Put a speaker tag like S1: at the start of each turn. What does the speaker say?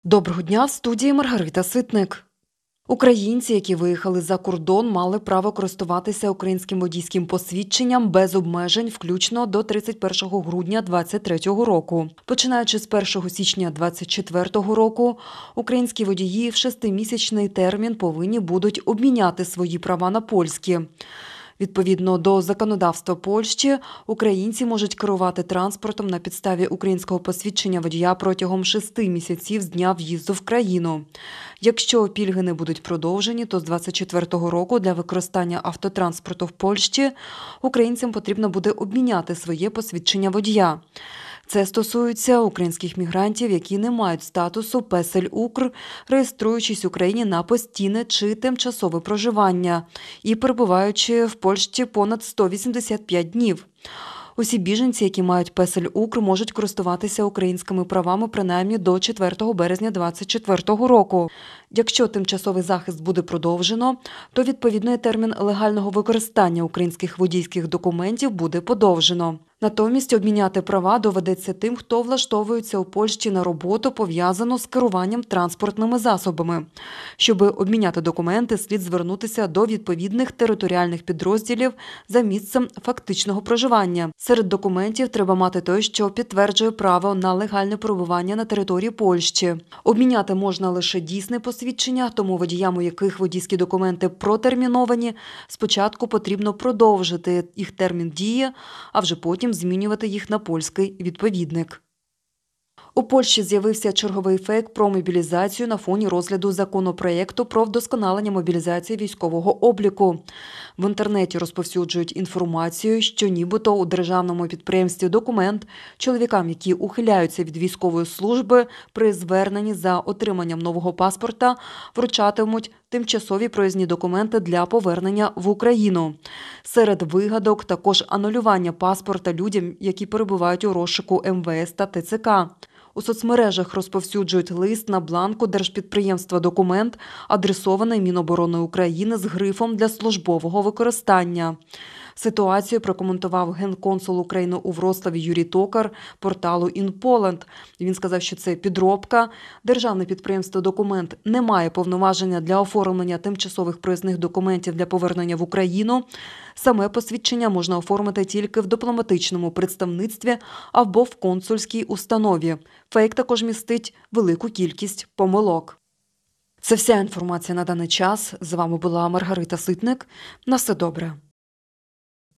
S1: Доброго дня, в студії Маргарита Ситник. Українці, які виїхали за кордон, мали право користуватися українським водійським посвідченням без обмежень, включно до 31 грудня 2023 року. Починаючи з 1 січня 2024 року, українські водії в 6-місячний термін повинні будуть обміняти свої права на польські. Відповідно до законодавства Польщі, українці можуть керувати транспортом на підставі українського посвідчення водія протягом 6 місяців з дня в'їзду в країну. Якщо пільги не будуть продовжені, то з 2024 року для використання автотранспорту в Польщі українцям потрібно буде обміняти своє посвідчення водія. Це стосується українських мігрантів, які не мають статусу «Песель-Укр», реєструючись в Україні на постійне чи тимчасове проживання і перебуваючи в Польщі понад 185 днів. Усі біженці, які мають «Песель-Укр», можуть користуватися українськими правами принаймні до 4 березня 2024 року. Якщо тимчасовий захист буде продовжено, то відповідний термін легального використання українських водійських документів буде подовжено. Натомість обміняти права доведеться тим, хто влаштовується у Польщі на роботу, пов'язану з керуванням транспортними засобами. Щоб обміняти документи, слід звернутися до відповідних територіальних підрозділів за місцем фактичного проживання. Серед документів треба мати той, що підтверджує право на легальне перебування на території Польщі. Обміняти можна лише дійсне посвідчення, тому водіям, у яких водійські документи протерміновані, спочатку потрібно продовжити їх термін дії, а вже потім змінювати їх на польський відповідник. У Польщі з'явився черговий фейк про мобілізацію на фоні розгляду законопроєкту про вдосконалення мобілізації військового обліку. В інтернеті розповсюджують інформацію, що нібито у державному підприємстві «Документ» чоловікам, які ухиляються від військової служби, при зверненні за отриманням нового паспорта вручатимуть тимчасові проїзні документи для повернення в Україну. Серед вигадок також анулювання паспорта людям, які перебувають у розшуку МВС та ТЦК. У соцмережах розповсюджують лист на бланку держпідприємства «Документ», адресований Міноборони України з грифом «Для службового використання». Ситуацію прокоментував генконсул України у Вроцлаві Юрій Токар порталу InPoland. Він сказав, що це підробка. Державне підприємство «Документ» не має повноваження для оформлення тимчасових проїзних документів для повернення в Україну. Саме посвідчення можна оформити тільки в дипломатичному представництві або в консульській установі. Фейк також містить велику кількість помилок. Це вся інформація на даний час. З вами була Маргарита Ситник. На все добре.